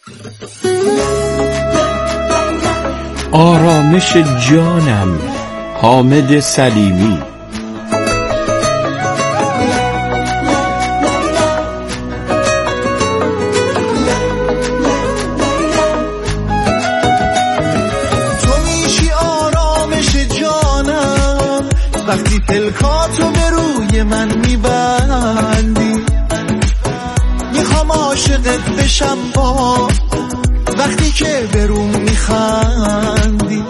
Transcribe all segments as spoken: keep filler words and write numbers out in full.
آرامش جانم، حامد سلیمی. وقتی پلکاتو به روی من میبندی، میخوام عاشقت بشم با وقتی که به روم میخندی.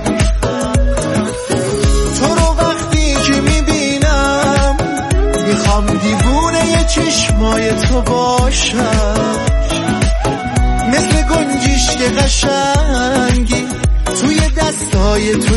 تو رو وقتی که میبینم میخوام دیوونه ی چشمای تو باشم، مثل گنجیش که قشنگی توی دستای تو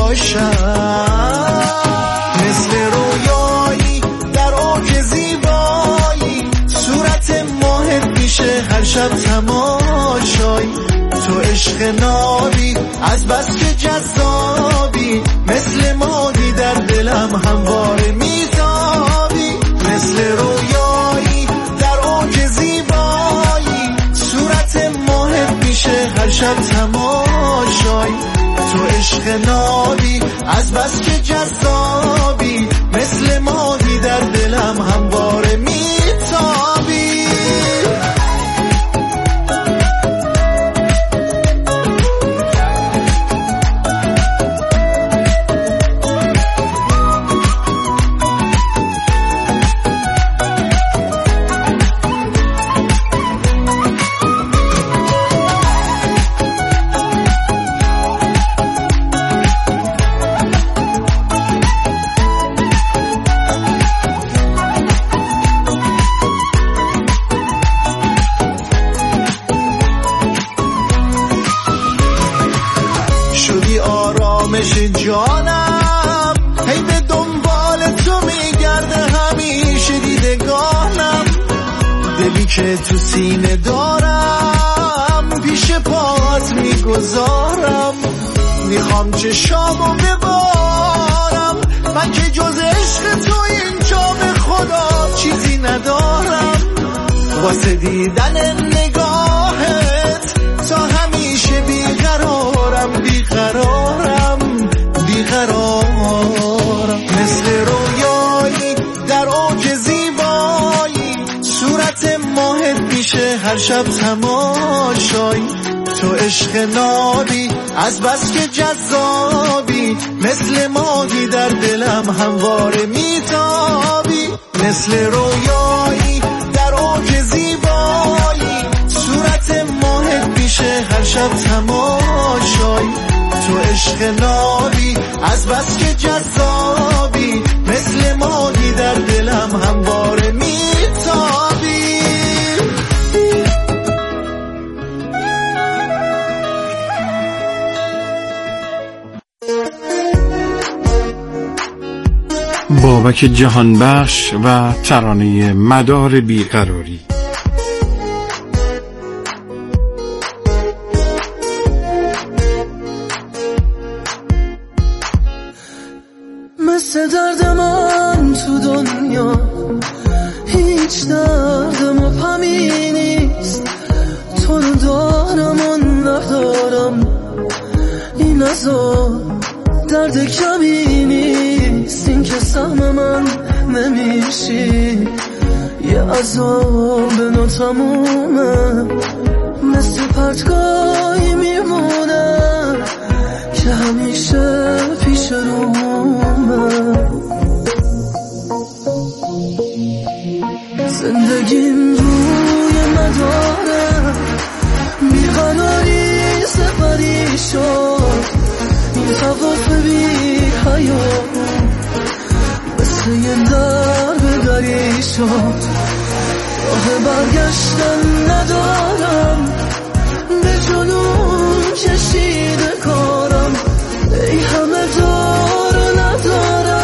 جاشم، مثل رویایی در اوج زیبایی، صورت ماهت میشه هر شب تماشایی. تو عشق نابی از بس که جذابی، مثل ماهی در دلم همواره میتابی. مثل رویایی در اوج زیبایی، صورت ماهت میشه هر شب تماشایی. تو عشق نابی از بس که جذابی، مثل ماهی در دلم همواره میتابی. آرامش جانم، هی به دنبال تو میگرده همیشه دیدگانم. دلی که تو سینه دارم پیش پات میگذارم، میخوام چشامو ببارم. من که جز عشق تو اینجا به خدا چیزی ندارم، واسه دیدن نگاهت تا همیشه بیقرارم بیقرارم بیقرارم. مثل رویایی در اوج زیبایی، صورت ماهت میشه هر شب تماشایی. تو عشق نابی از بس که جذابی، مثل ماهی در دلم همواره میتابی. مثل رویایی در اوج زیبایی، صورت ماهت میشه هر شب تماشایی. تو عشق نابی از بس که جذابی، مثل ماهی در دلم همواره میتابی. بابک جهانبخش و ترانه مدار بیقراری. مثل درد من تو دنیا هیچ دردم و پمی نیست، تو رو دارم و ندارم، این عذاب درد کمی نیست. این که سهم من نمیشی، یه عذاب ناتمومه، مثل پرتگاهی میمونه که همیشه پیش رومه. زندگیم روی مداره بیقراری سپری شد، این طواف بی حیات مثل یه درب دری شد. راه برگشتن ندارم، به جنون کشیده کارم، ای همه دار ندارم،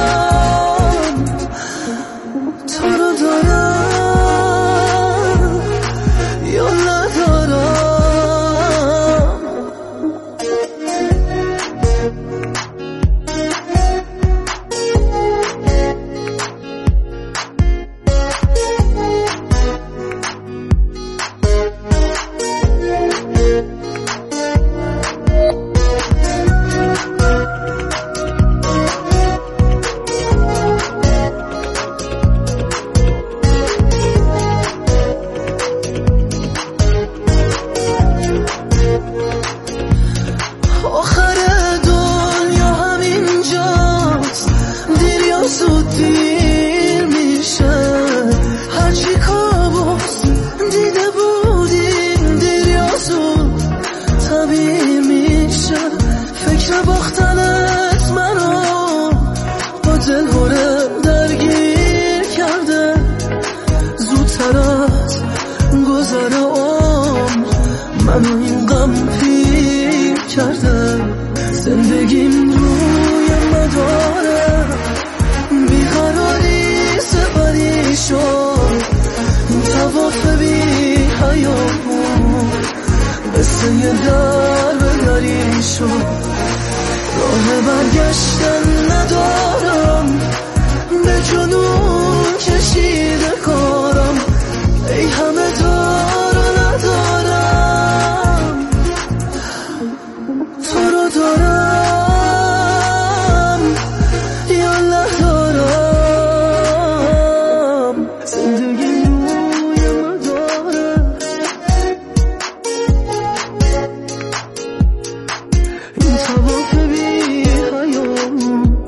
تو رو دارم یا ندارم. گذر عمر منو این غم پیر کردم، زندگیم روی مداره بیقراری سپری شد، این طواف بی حیامون مثل یه در به دری شد. راه برگشتن ندارم، به جنون کشیده کارم، ای همه دارو ندارم، تو رو دارم یا ندارم، زندگی روی مداره این طواف بی حیام.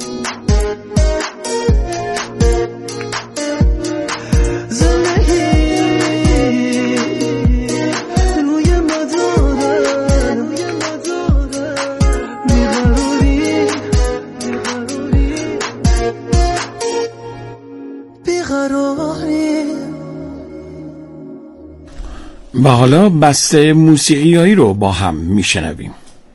و حالا بسته موسیقیایی رو با هم میشنویم.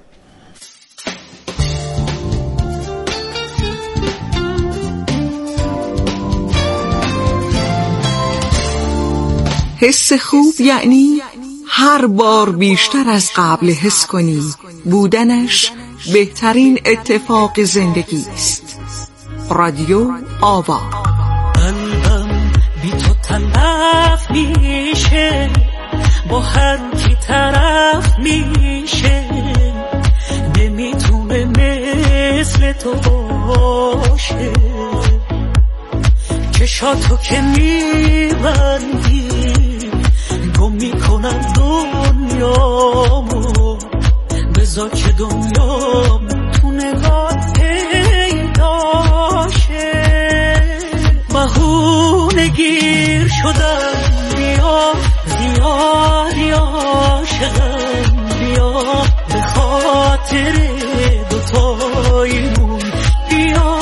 حس خوب یعنی هر بار بیشتر از قبل حس کنی بودنش بهترین اتفاق زندگی است. رادیو آوا. قلبم بی تو تلف میشه، با هر کی طرف میشه، نمیتونه مثل تو باشه، چشاتو که میبندی گم میکنم دنیامو، بذار که دنیام تو نگاه پیداشه. بهونه گیر شدم بیا زیادی عاشقم، بیا به خاطر دوتاییمون بیا،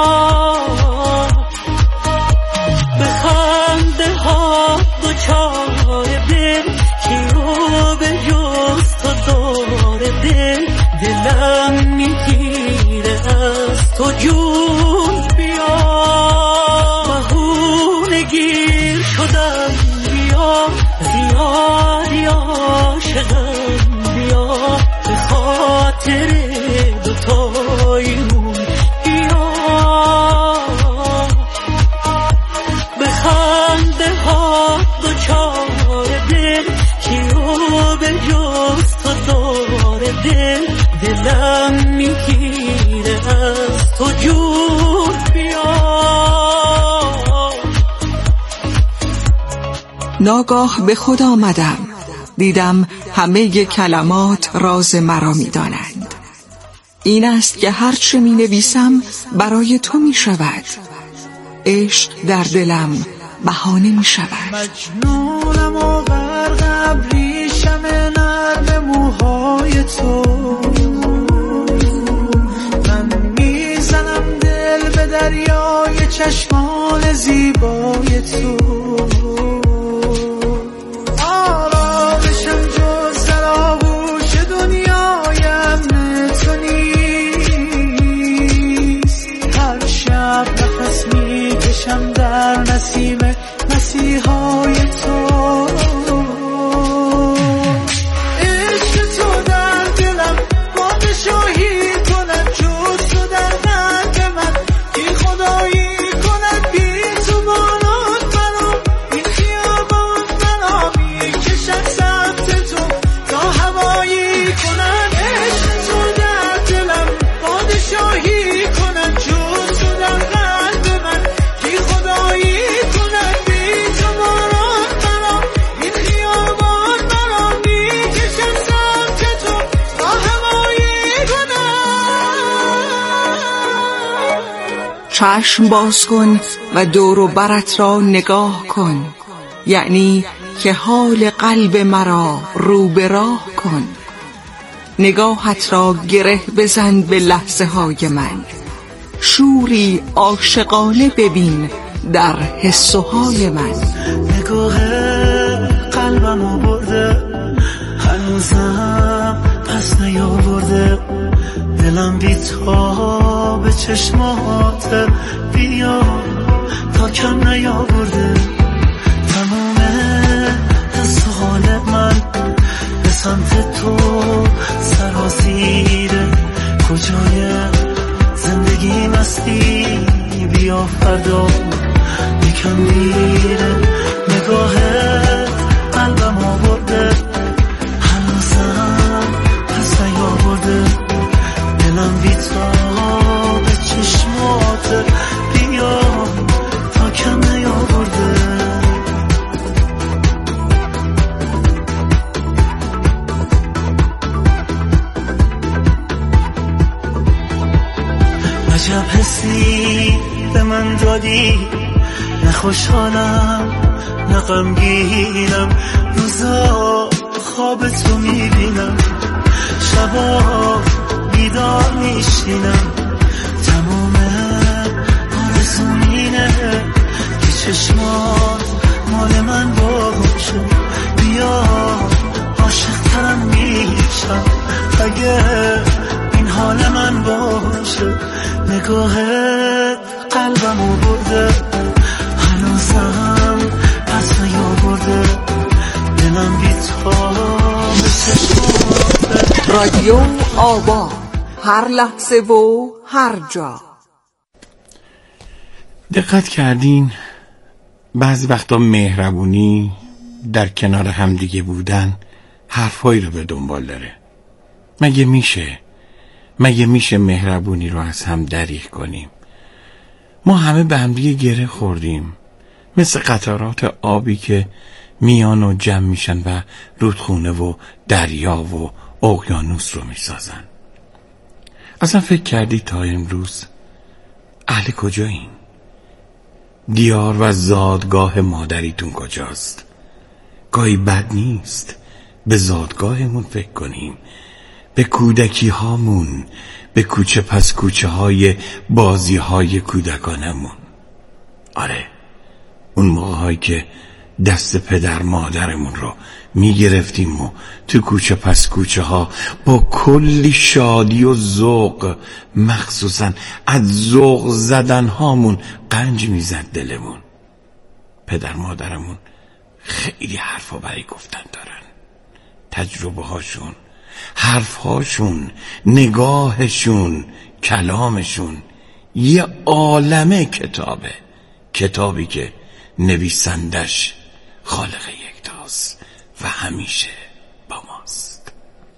به خنده ها دوچاره دل کیو به جز تو داره دل، دلم میگیره از تو جون بیا. بهونه گیر شدم بیا زیادی عاشقم، بیا به خاطر دوتاییمون بیا، به خنده ها دوچاره دل کیو به جز تو داره دل، دلم میگیره از تو جون بیا. ناگاه به خود آمدم، دیدم همه کلمات راز مرا می دانند. این است که هرچه می نویسم برای تو می شود، عشق در دلم بهانه می شود. مجنونم و غرق ابریشم نرم موهای تو، من میزنم دل به دریای چشمان زیبای تو، آرامشم جز در آغوش دنیای امن تو نیست، هر شب نفس میکشم در نسیم مسیحای تو، عشق تو در دلم پادشاهی کند، جز تو در قلب من کی خدایی کند، بی تو بانات منو این خیابان منو میکشد سمت تو تا هوایی کند، عشق تو در دلم پادشاهی کند، جز تو در قلب من کی خدایی کند، بی تو بانات منو این خیابان منو میکشد سمت تو تا هوایی کند. چشم باز کن و دور و برت را نگاه کن، یعنی که حال قلب مرا رو به راه کن. نگاهت را گره بزن به لحظه های من، شوری عاشقانه ببین در حس و حال من. نگاه قلبم عجب حسی به من دادی، نه خوشحالم نه غمگینم، روزا خواب تو میبینم، شبا بیدار میشینم، تمام آرزوم اینه که چشمات مال من باشه، بیا عاشق ترم میشم اگه این حال من باشه، نگاهت قلبمو برده، هنوزم پس نیاورده، دلم بی تو مثل رادیو آوا، هر لحظه و هر جا. دقت کردین بعضی وقتا مهربونی در کنار همدیگه بودن حرفایی رو به دنبال داره؟ مگه میشه مگه میشه مهربونی رو از هم دریغ کنیم؟ ما همه به همدیگه گره خوردیم، مثل قطرات آبی که میان و جمع میشن و رودخونه و دریا و اقیانوس رو میسازن. اصلا فکر کردی تا امروز اهل کجایین؟ دیار و زادگاه مادریتون کجاست؟ گاهی بد نیست به زادگاهمون فکر کنیم، به کودکی هامون، به کوچه پس کوچه های بازی های کودکانمون. آره، اون موقع هایی که دست پدر مادرمون رو میگرفتیم و تو کوچه پس کوچه ها با کلی شادی و ذوق، مخصوصا از ذوق زدن هامون قنج میزد دلمون. پدر مادرمون خیلی حرفا برای گفتن دارن، تجربه هاشون، حرف هاشون، نگاهشون، کلامشون یه عالمه کتابه، کتابی که نویسندش خالق یکتاست و همیشه با ماست.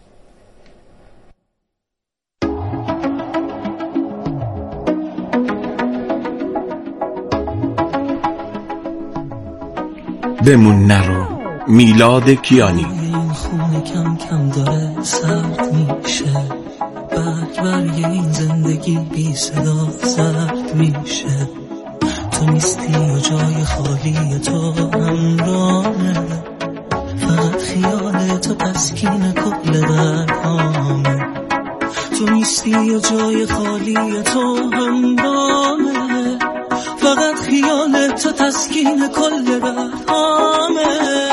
بمون نرو، میلاد کیانی. این خونه کم کم داره سرد میشه، برگ برگ این زندگی بی صدا سرد میشه، تو نیستی و جای خالی تو همراهه، فقط خیال تو تسکین کل برهامه، تو نیستی و جای خالی تو همراهه، فقط خیال تو تسکین کل برهامه.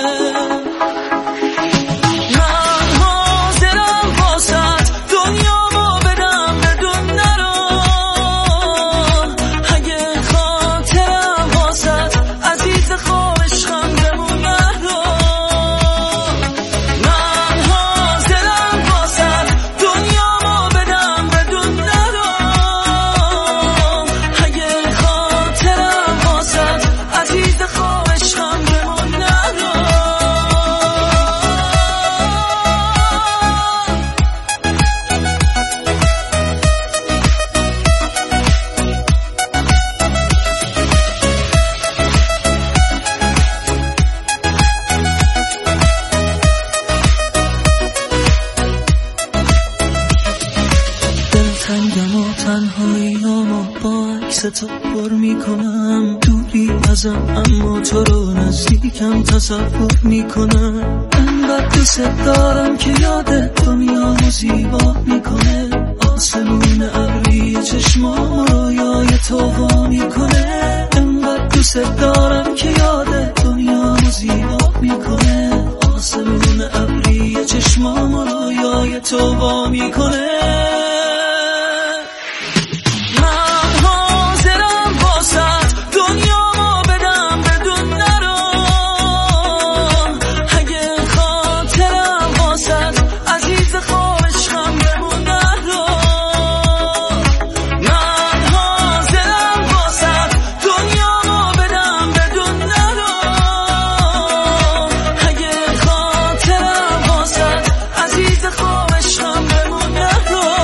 تو پر میکنم، دوری ازم اما تو رو نزدیکم تصور میکنم، انقدر دوست دارم که یاد دنیامو زیبا میکنه، آسمون ابری چشمام رویای تو وا میکنه، انقدر دوست دارم که یاد دنیامو زیبا میکنه، آسمون ابری چشمام رویای تو وا میکنه. عزیز خوابش هم بمون نرو.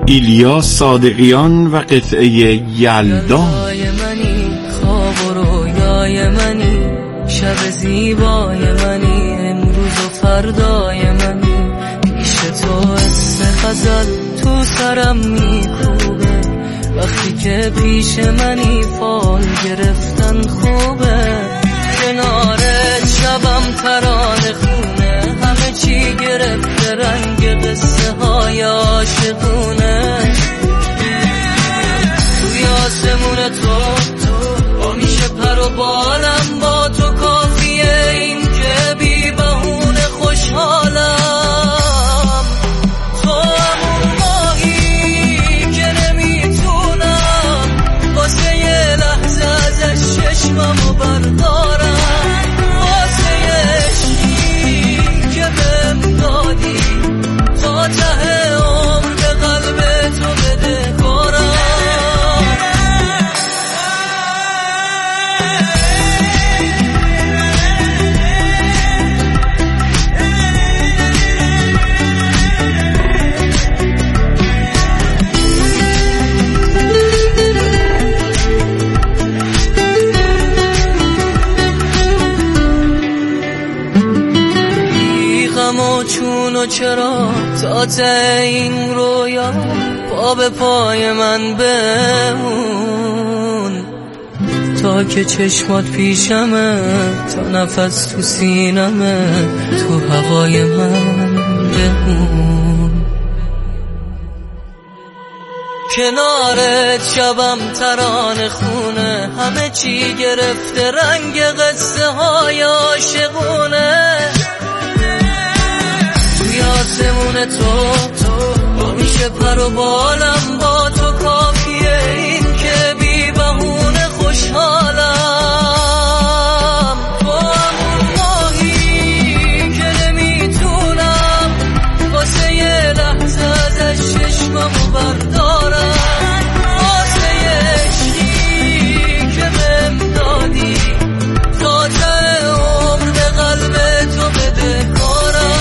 ایلیا صادقیان و قطعه یلدا. منی خواب و رویای منی، شب زیبای منی، امروز و فردای منی، پیش تو اسم غزل تو سرم میکوبه، وقتی که پیش منی فال گرفتن خوبه، کنارت شبم ترانه خونه، همه چی گرفته رنگ قصه های عاشقونه، توی آسمون تو با میشه پر و بالم، با تو کافیه این که بی بهونه خوشحالم، تو همون ماهی که نمیتونم واسه یه لحظه ازش چشممو بردارم، واسه یه عشقی که بهم دادی تا ته عمر به قلب تو بده کارم. چون و چرا تا ته این رویا پا به پای من بمون، تا که چشمات پیشمه، تا نفس تو سینمه، تو هوای من بمون، کنارت شبم ترانه خونه، همه چی گرفته رنگ قصه های عاشقونه، آسمون تو با میشه پر و بالم، با تو کافیه این که بی بهونه خوشحالم، تو همون ماهی که نمیتونم واسه یه لحظه ازش چشممو بردارم، واسه یه عشقی که بهم دادی تا ته عمر به قلب تو بده کارم.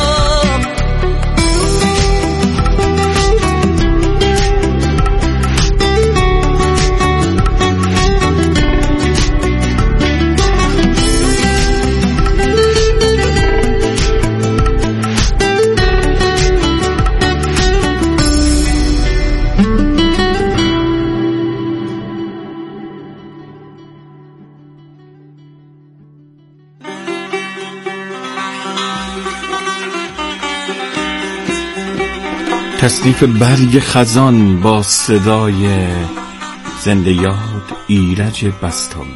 تصنیف برگ خزان با صدای زنده یاد ایرج بستامی.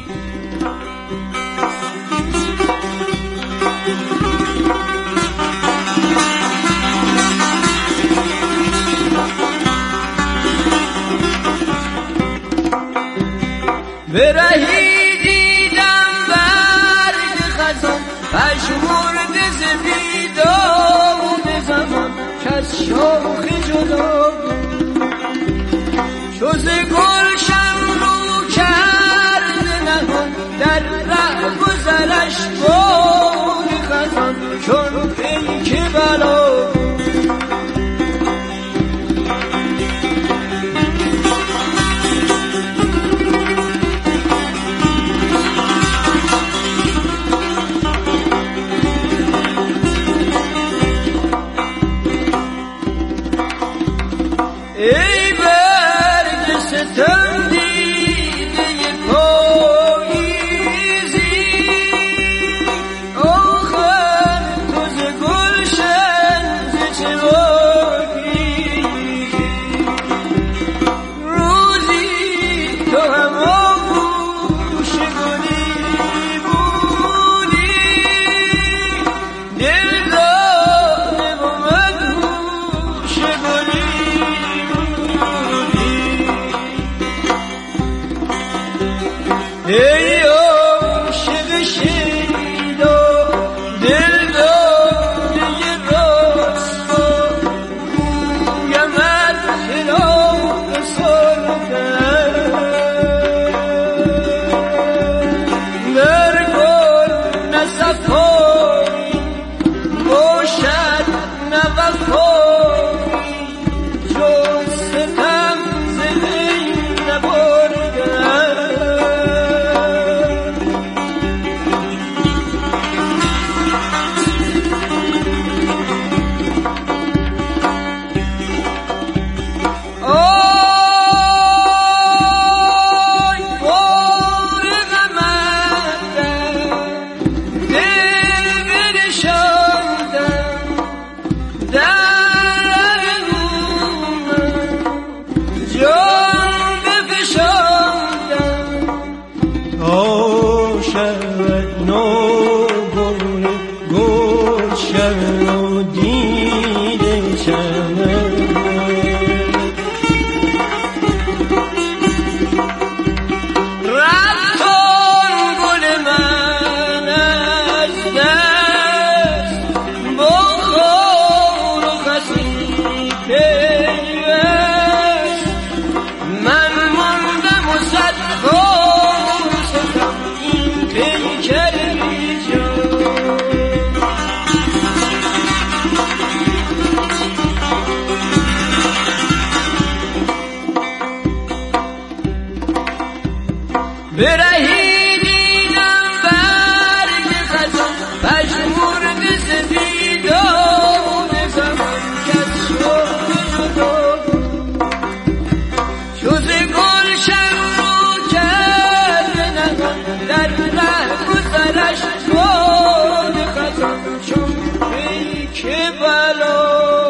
برهی دیدم برگ خزان، پژمرده ز بیداد زمان، کز شاخ جدا جز گلشن رو کرده نهان، در ره گذرش باد خزان چون پیک بلا. رو دیده چمن. برهیدینم برگ خزان پشمورد سفیدان زمان کس شد جدا شد گلشن رو کرد نهان در ره گذرش باد خزان چون پیک بلا.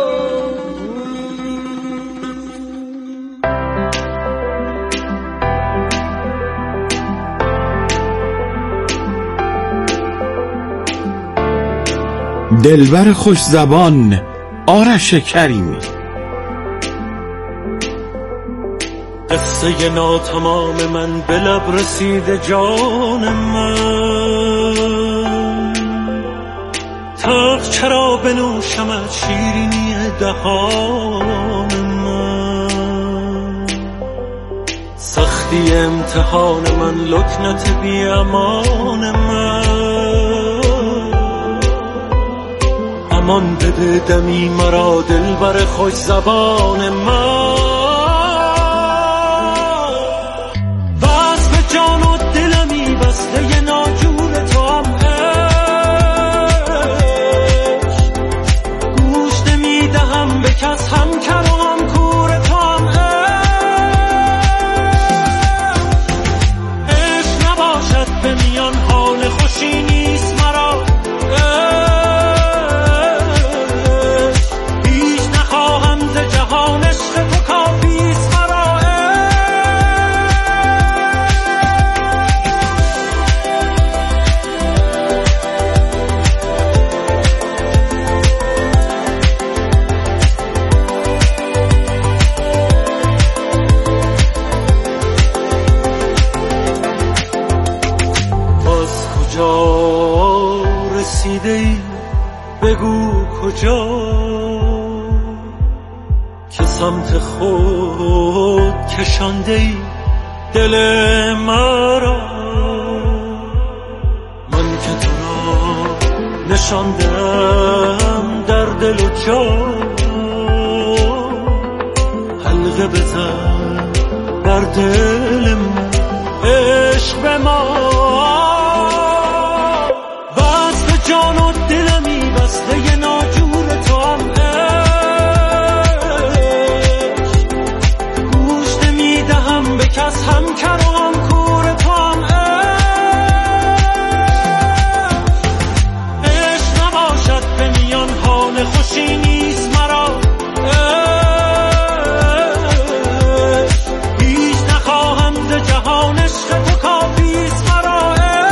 دلبر خوش زبان آرش کریمی. قصه ناتمام من به لب رسیده جان من، تلخ چرا بنوشمت شیرینی دهان من، سختی امتحان من لکنت بی امان من، امان بده دمی مرا دلبر خوش زبان من. بس به جان و دلمی بسته ناجور تو هم عشق، گوش نمیدهم به کس هم کر و هم کور تو هم عشق، عشق نباشد به میان حال خوشی نیست مرا، رسیده ای بگو کجا که سمت خود کشانده ای دل مرا، من که تو را نشاندم در دل و جان، حلقه بزن بر دل من عشق به ما. جان و دلمی بسته ناجور تو هم عشق، گوش نمیدهم به کس هم کر و هم کور تو هم عشق، عشق نباشد به میان حال خوشی نیست مرا، عشق هیچ نخواهم ز جهان عشق تو کافیست مرا.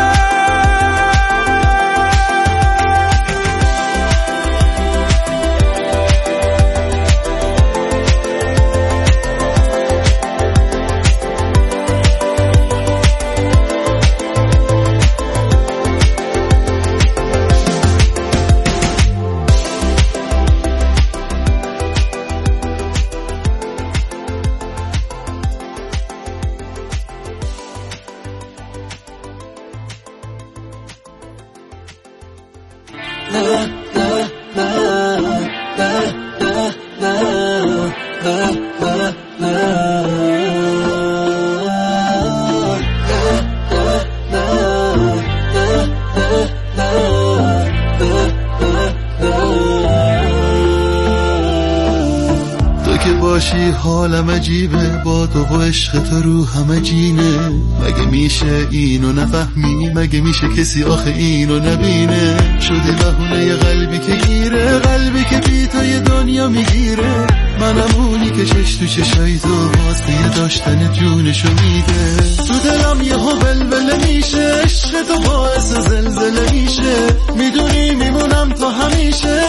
باشی حالم عجیبه، با تو و عشق تو روحم جینه، مگه میشه اینو نفهمی؟ مگه میشه کسی آخه اینو نبینه؟ شدی بهونه قلبی که گیره، قلبی که بی تو یه دنیا میگیره، منم اونی که چش تو چشای تو واسه داشتن جونشو میده، تو دلم یهو بلبله میشه، عشق تو باعث زلزله میشه، میدونی میمونم تو همیشه،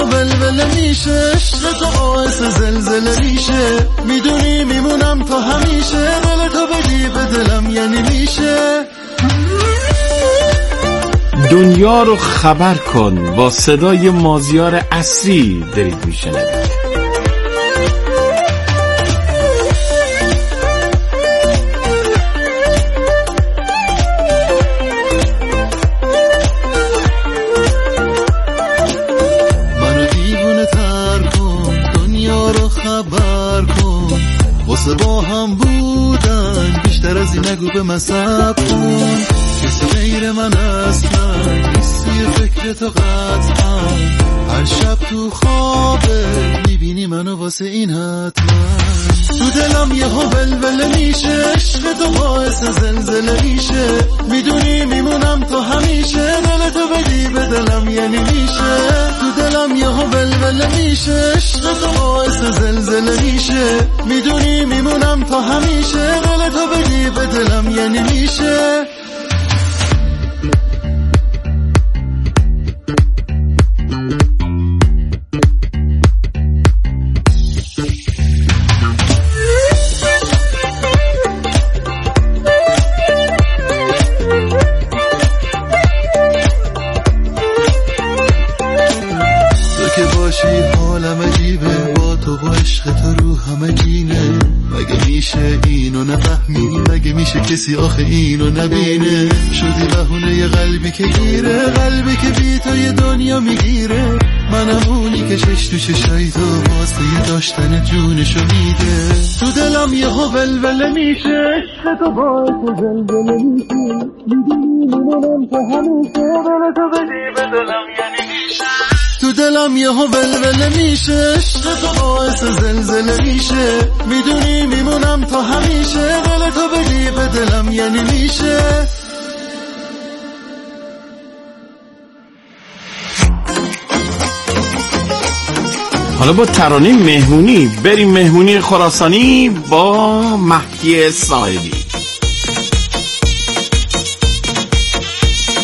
ولوله میشه، عشق تو باعث زلزله میشه، میدونی میمونم تا همیشه، دل تو بدی به دلم یعنی میشه. دنیا رو خبر کن با صدای مازیار عصری دارید میشنوید. منو دیوونه تر کن، دنیا رو خبر کن، واسه با هم بودن بیشتر از این نگو به من صبر کن. کسی غیر من اصلا نیستی، فکر تو قطعا هر شب تو خوابه میبینی منو واسه این حتما. تو دلم یه ها ولوله میشه، عشق تو باعث زلزله میشه، میدونی میمونم تا همیشه، دل تو بدی به دلم یعنی میشه. تو دلم یه ها ولوله میشه، عشق تو باعث زلزله میشه، میدونی میمونم تا همیشه، دل تو بدی به دلم یعنی میشه. حالم عجیبه با تو و عشق تو رو همه گینه، مگه میشه اینو نفهمی، مگه میشه کسی آخه اینو نبینه. شدی بهونه قلبی که گیره، قلبی که بی تو یه دنیا میگیره، منم اونی که چش تو چشای تو واسه داشتن جونشو میده. تو دلم یه ها ولوله میشه، عشق تو باعث زلزله میشه، میدونی میمونم تا همیشه، دل تو بدی به دلم یعنی میشه. تو دلم یه ها ولوله میشه، عشق تو باعث زلزله میشه، میدونی میمونم تا همیشه، دل تو بدی به دلم یعنی میشه. حالا با ترانه مهمونی بریم مهمونی خراسانی با مهدی ساحلی.